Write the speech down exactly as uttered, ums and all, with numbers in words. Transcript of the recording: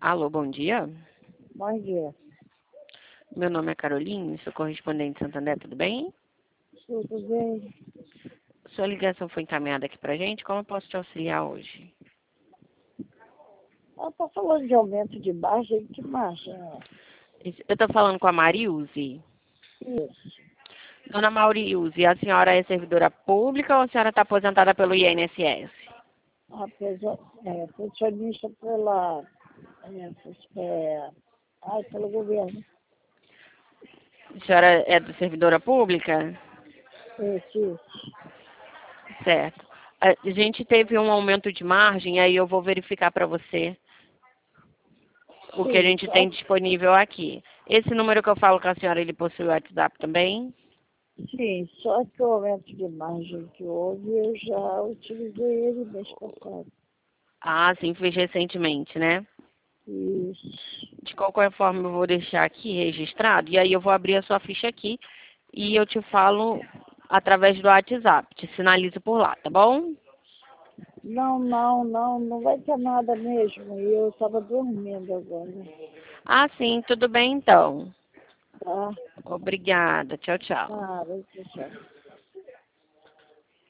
Alô, bom dia. Bom dia. Meu nome é Caroline, sou correspondente de Santander, tudo bem? Tudo bem? Sua ligação foi encaminhada aqui pra gente, como eu posso te auxiliar hoje? Ela está falando de aumento de margem. Que margem é? Eu estou falando com a Marilze. Isso. Dona Marilze, a senhora é servidora pública ou a senhora está aposentada pelo I N S S? Apesar, é, funcionista pela, é, é, ai, pelo governo. A senhora é do servidora pública? Isso, isso. Certo. A gente teve um aumento de margem, aí eu vou verificar para você o que a Sim, gente só, tem disponível aqui. Esse número que eu falo com a senhora, ele possui o WhatsApp também? sim, só que o aumento de margem que houve, eu já utilizei ele mês passado. Ah, sim, fez recentemente, né? Isso. De qualquer forma, eu vou deixar aqui registrado e aí eu vou abrir a sua ficha aqui e eu te falo através do WhatsApp. Te sinalizo por lá, tá bom? Não, não, não, não vai ter nada mesmo. E eu estava dormindo agora, Ah, sim, tudo bem então. tá? Obrigada. Tchau, tchau. Ah, vai deixar.